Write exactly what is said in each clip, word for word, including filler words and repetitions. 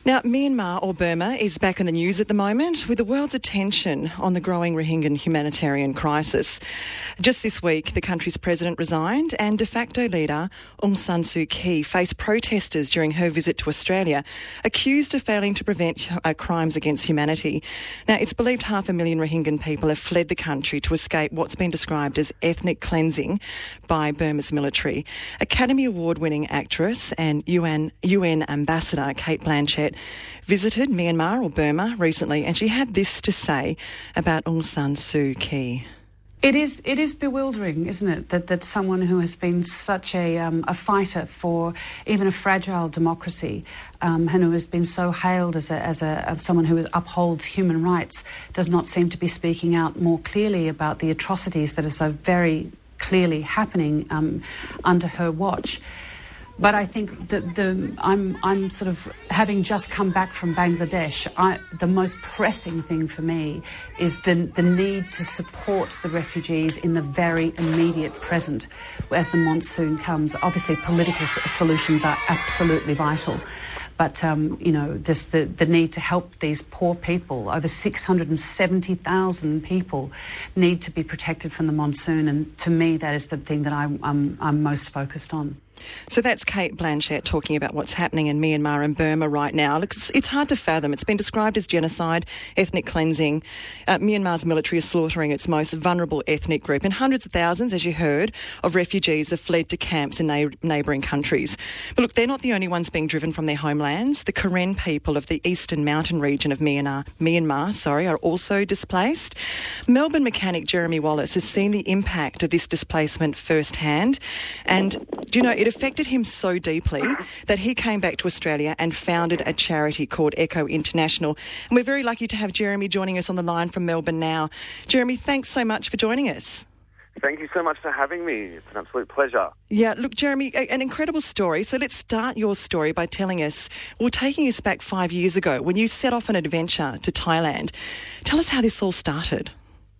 Now, Myanmar or Burma is back in the news at the moment with the world's attention on the growing Rohingya humanitarian crisis. Just this week, the country's president resigned and de facto leader Aung San Suu Kyi faced protesters during her visit to Australia, accused of failing to prevent uh, crimes against humanity. Now, it's believed half a million Rohingya people have fled the country to escape what's been described as ethnic cleansing by Burma's military. Academy Award-winning actress and U N, U N Ambassador Cate Blanchett visited Myanmar or Burma recently, and she had this to say about Aung San Suu Kyi. It is it is bewildering, isn't it, that, that someone who has been such a um, a fighter for even a fragile democracy um, and who has been so hailed as a, as a as someone who upholds human rights does not seem to be speaking out more clearly about the atrocities that are so very clearly happening um, under her watch. But I think that the I'm I'm sort of having just come back from Bangladesh. I, the most pressing thing for me is the the need to support the refugees in the very immediate present, as the monsoon comes. Obviously, political s- solutions are absolutely vital. But, um, you know, this, the, the need to help these poor people, over six hundred seventy thousand people, need to be protected from the monsoon. And to me, that is the thing that I'm, I'm, I'm most focused on. So that's Cate Blanchett talking about what's happening in Myanmar and Burma right now. Look, it's, it's hard to fathom. It's been described as genocide, ethnic cleansing. Uh, Myanmar's military is slaughtering its most vulnerable ethnic group, and hundreds of thousands, as you heard, of refugees have fled to camps in na- neighbouring countries. But look, they're not the only ones being driven from their homelands. The Karen people of the eastern mountain region of Myanmar, Myanmar sorry, are also displaced. Melbourne mechanic Jeremy Wallace has seen the impact of this displacement firsthand, and do you know, it affected him so deeply that he came back to Australia and founded a charity called Echo International. And we're very lucky to have Jeremy joining us on the line from Melbourne now. Jeremy, thanks so much for joining us. Thank you so much for having me. It's an absolute pleasure. Yeah, look, Jeremy, a- an incredible story. So let's start your story by telling us, well, taking us back five years ago when you set off on an adventure to Thailand. Tell us how this all started.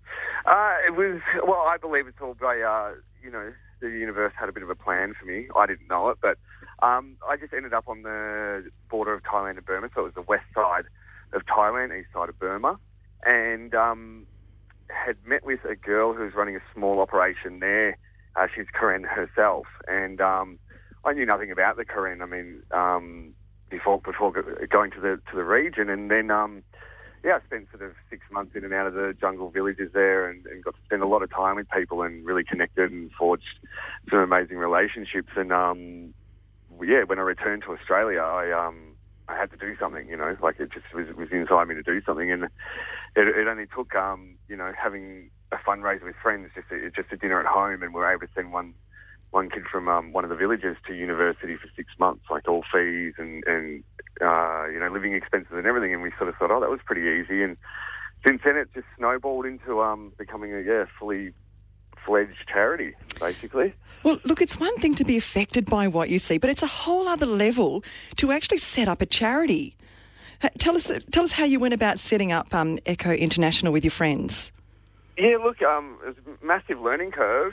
Uh, it was, well, I believe it's all by, uh, you know, the universe had a bit of a plan for me. I didn't know it, but um, I just ended up on the border of Thailand and Burma, so it was the west side of Thailand, east side of Burma, and um, had met with a girl who was running a small operation there. Uh, she's Karen herself, and um, I knew nothing about the Karen. I mean, um, before before going to the to the region, and then. Um, Yeah, I spent sort of six months in and out of the jungle villages there and, and got to spend a lot of time with people and really connected and forged some amazing relationships. And, um, yeah, when I returned to Australia, I um, I had to do something, you know, like it just was, was inside me to do something. And it, it only took, um, you know, having a fundraiser with friends, just a, just a dinner at home, and we were able to send one one kid from um, one of the villages to university for six months, like all fees and, and uh, you know, living expenses and everything. And we sort of thought, oh, that was pretty easy. And since then, it just snowballed into um, becoming a yeah fully fledged charity, basically. Well, look, it's one thing to be affected by what you see, but it's a whole other level to actually set up a charity. Tell us, tell us how you went about setting up um, Echo International with your friends. Yeah, look, um, it was a massive learning curve.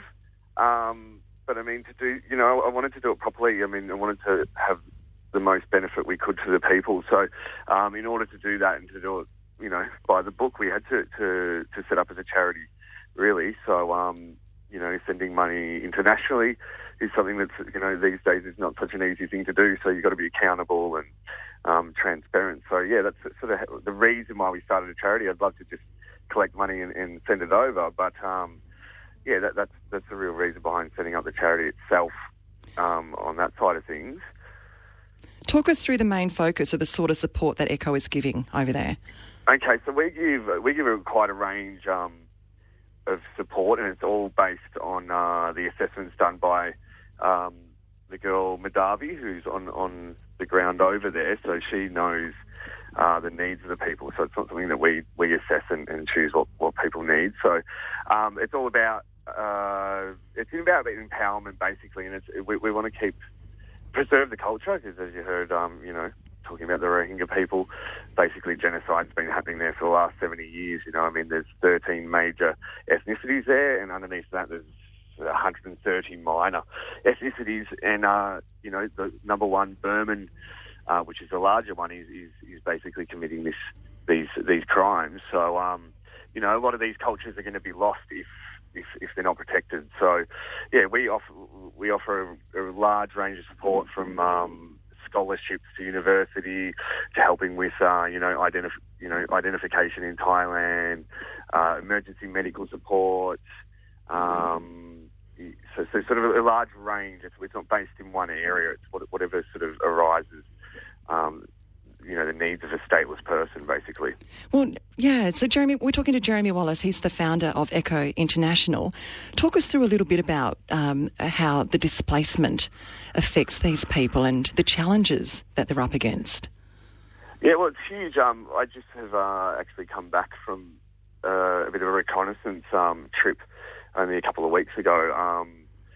Um, But I mean, to do, you know, I wanted to do it properly. I mean, I wanted to have the most benefit we could to the people. So, um, in order to do that and to do it, you know, by the book, we had to, to, to set up as a charity, really. So, um, you know, sending money internationally is something that's, you know, these days is not such an easy thing to do. So you've got to be accountable and um, transparent. So, yeah, that's sort of the reason why we started a charity. I'd love to just collect money and, and send it over, but... Um, Yeah, that, that's that's the real reason behind setting up the charity itself um, on that side of things. Talk us through the main focus of the sort of support that Echo is giving over there. Okay, so we give we give a, quite a range um, of support, and it's all based on uh, the assessments done by um, the girl Madavi, who's on, on the ground over there. So she knows uh, the needs of the people. So it's not something that we, we assess and, and choose what, what people need. So um, it's all about Uh, it's about empowerment, basically, and it's, we, we want to keep preserve the culture because, as you heard, um, you know, talking about the Rohingya people, basically genocide's been happening there for the last seventy years. You know, I mean, there's thirteen major ethnicities there, and underneath that, there's one hundred thirty minor ethnicities, and uh, you know, the number one Burman uh, which is the larger one, is, is, is basically committing this these these crimes. So, um, you know, a lot of these cultures are going to be lost if, if if they're not protected. So, yeah, we offer we offer a, a large range of support from um, scholarships to university to helping with uh, you know identif- you know identification in Thailand, uh, emergency medical support. Um, so, so sort of a large range. It's, it's not based in one area. It's what, whatever sort of arises. Um, you know, the needs of a stateless person, basically. Well, yeah, so Jeremy, we're talking to Jeremy Wallace. He's the founder of Echo International. Talk us through a little bit about um, how the displacement affects these people and the challenges that they're up against. Yeah, well, it's huge. Um, I just have uh, actually come back from uh, a bit of a reconnaissance um, trip only a couple of weeks ago. Um,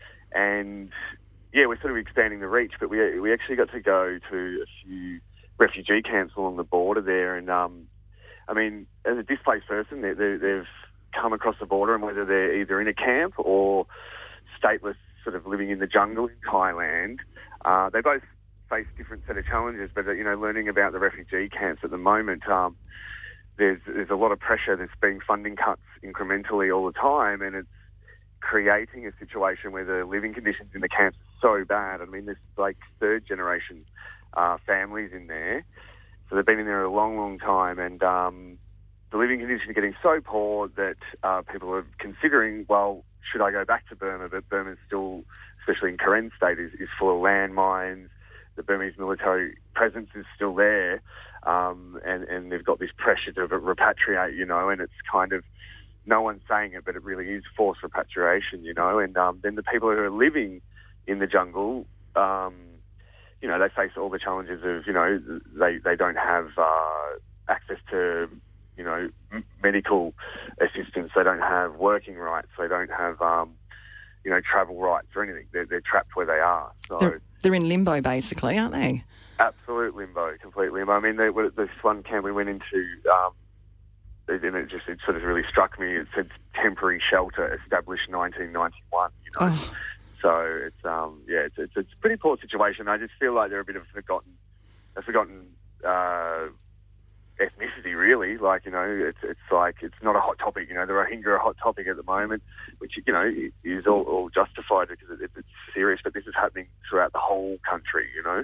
and, yeah, we're sort of expanding the reach, but we we actually got to go to a few refugee camps along the border there. And, um, I mean, as a displaced person, they, they, they've come across the border, and whether they're either in a camp or stateless, sort of living in the jungle in Thailand, uh, they both face different set of challenges. But, you know, learning about the refugee camps at the moment, um, there's, there's a lot of pressure. There's been funding cuts incrementally all the time, and it's creating a situation where the living conditions in the camps are so bad. I mean, there's like third generation uh, families in there. So they've been in there a long, long time, and um, the living conditions are getting so poor that uh, people are considering, well, should I go back to Burma? But Burma's still, especially in Karen State, is, is full of landmines. The Burmese military presence is still there, um, and, and they've got this pressure to repatriate, you know, and it's kind of, no one's saying it, but it really is forced repatriation, you know. And um, then the people who are living in the jungle, um, you know, they face all the challenges of, you know, they, they don't have uh, access to, you know, m- medical assistance. They don't have working rights. They don't have, um, you know, travel rights or anything. They're, they're trapped where they are. So they're, they're in limbo, basically, aren't they? Absolute limbo, complete limbo. I mean, they, this one camp we went into, um, and it just it sort of really struck me. It said temporary shelter established nineteen ninety-one. You know, oh. So it's um yeah, it's, it's it's a pretty poor situation. I just feel like they're a bit of a forgotten, a forgotten uh, ethnicity, really. Like, you know, it's it's like it's not a hot topic. You know, the Rohingya are a hot topic at the moment, which, you know, is all, all justified because it, it's serious. But this is happening throughout the whole country. You know.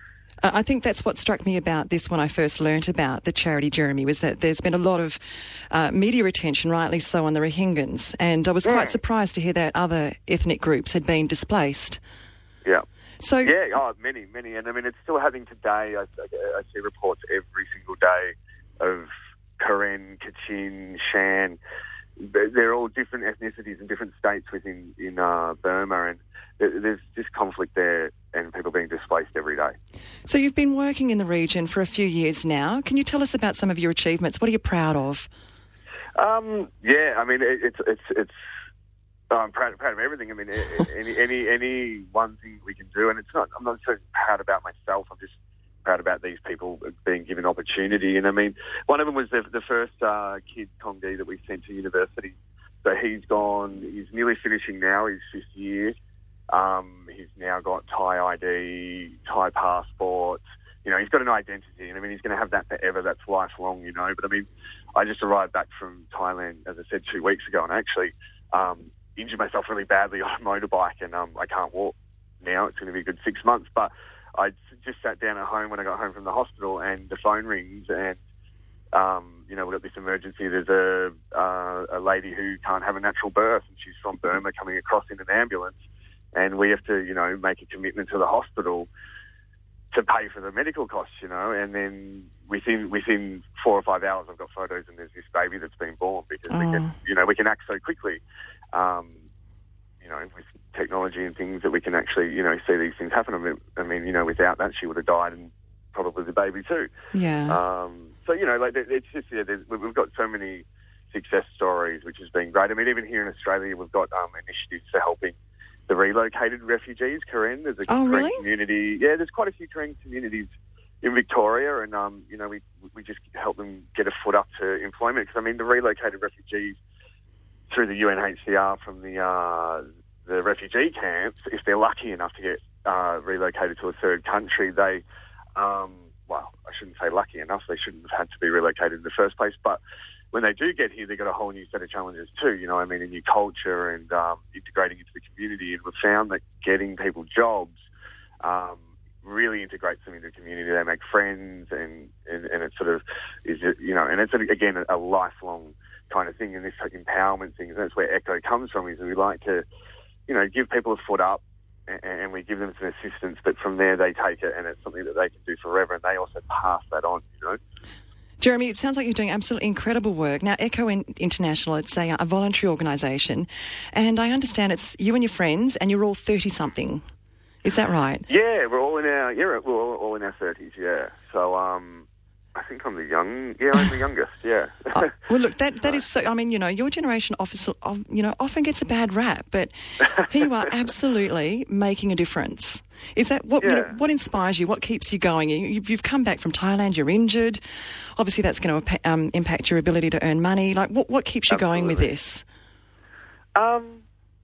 I think that's what struck me about this when I first learnt about the charity, Jeremy, was that there's been a lot of uh, media attention, rightly so, on the Rohingyans, and I was yeah. quite surprised to hear that other ethnic groups had been displaced. Yeah. So yeah, oh, many, many, and I mean it's still happening today. I, I, I see reports every single day of Karen, Kachin, Shan. They're all different ethnicities in different states within in uh, Burma, and there's just conflict there and people being displaced every day. So you've been working in the region for a few years now. Can you tell us about some of your achievements? What are you proud of? Um, yeah, I mean, it, it's it's it's. I'm proud proud of everything. I mean, any any any one thing we can do, and it's not. I'm not so proud about myself. I'm just proud about these people being given opportunity. And I mean, one of them was the, the first uh, kid, Tong Di, that we sent to university. So he's gone. He's nearly finishing now his fifth year. Um, he's now got Thai I D, Thai passport. You know, he's got an identity, and I mean, he's going to have that forever. That's lifelong, you know. But I mean, I just arrived back from Thailand, as I said, two weeks ago, and actually um, injured myself really badly on a motorbike, and um, I can't walk now. It's going to be a good six months. But I just sat down at home when I got home from the hospital, and the phone rings, and um, you know, we've got this emergency. There's a uh, a lady who can't have a natural birth, and she's from Burma coming across in an ambulance. And we have to, you know, make a commitment to the hospital to pay for the medical costs, you know. And then within within four or five hours, I've got photos, and there's this baby that's been born because oh. we can, you know, we can act so quickly, um, you know, with technology and things that we can actually, you know, see these things happen. I mean, I mean, you know, without that, she would have died, and probably the baby too. Yeah. Um, so you know, like it's just yeah, we've got so many success stories, which has been great. I mean, even here in Australia, we've got um, initiatives for helping the relocated refugees, Karen. There's a oh, Karen really? community. Yeah, there's quite a few Karen communities in Victoria, and um, you know, we we just help them get a foot up to employment. Because I mean, the relocated refugees through the U N H C R from the uh, the refugee camps, if they're lucky enough to get uh, relocated to a third country, they um, well, I shouldn't say lucky enough, they shouldn't have had to be relocated in the first place, but when they do get here, they've got a whole new set of challenges too, you know, I mean, a new culture and um, integrating into the community. And we've found that getting people jobs um, really integrates them into the community. They make friends and, and, and it sort of is, you know, and it's, again, a, a lifelong kind of thing. And this empowerment thing, that's where Echo comes from, is we like to, you know, give people a foot up and, and we give them some assistance, but from there they take it and it's something that they can do forever, and they also pass that on, you know. Jeremy, it sounds like you're doing absolutely incredible work. Now, Echo International, it's a, a voluntary organisation, and I understand it's you and your friends, and you're all thirty-something. Is that right? Yeah, we're all in our yeah, we're all, all in our thirties. Yeah, so um, I think I'm the young. Yeah, I'm the youngest. Yeah. Oh, well, look, that that is so. I mean, you know, your generation often, you know, often gets a bad rap, but here you are, absolutely making a difference. Is that what, yeah. you know, what inspires you? What keeps you going? You, you've come back from Thailand. You're injured. Obviously, that's going to um, impact your ability to earn money. Like, what what keeps you Absolutely. going with this? Um,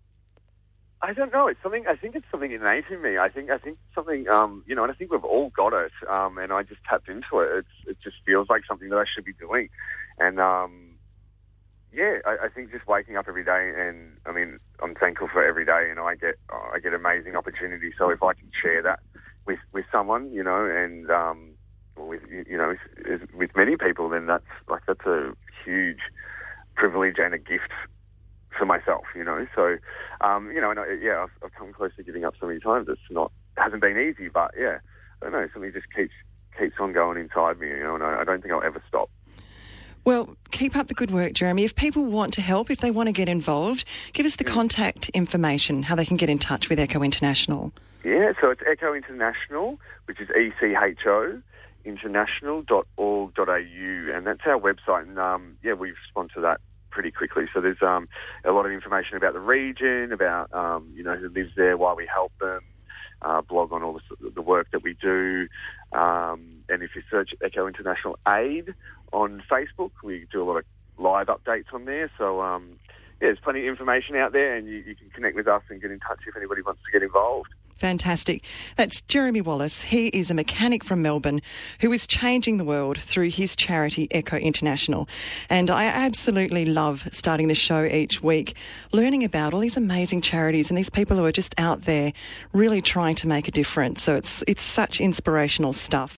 I don't know. It's something. I think it's something innate in me. I think. I think something. Um, you know, and I think we've all got it. Um, and I just tapped into it. It's. It just feels like something that I should be doing. And um, yeah, I, I think just waking up every day, and I mean, I'm thankful for every day, and I get. I get amazing opportunities. So if I can share that with with someone, you know, and um, with you know, with, with many people, then that's like that's a huge privilege and a gift for myself, you know. So, um, you know, and I, yeah, I've, I've come close to giving up so many times. It's not, hasn't been easy, but yeah, I don't know, something just keeps keeps on going inside me, you know, and I, I don't think I'll ever stop. Well, keep up the good work, Jeremy. If people want to help, if they want to get involved, give us the mm. contact information, how they can get in touch with Echo International. Yeah, so it's Echo International, which is E C H O, international dot org dot a u, and that's our website. And um, yeah, we respond to that pretty quickly. So there's um, a lot of information about the region, about um, you know, who lives there, why we help them, uh, blog on all the, the work that we do. Um, and if you search Echo International Aid on Facebook, we do a lot of live updates on there. So um, yeah, there's plenty of information out there, and you, you can connect with us and get in touch if anybody wants to get involved. Fantastic. That's Jeremy Wallace. He is a mechanic from Melbourne who is changing the world through his charity Echo International. And I absolutely love starting this show each week, learning about all these amazing charities and these people who are just out there really trying to make a difference. So it's it's such inspirational stuff.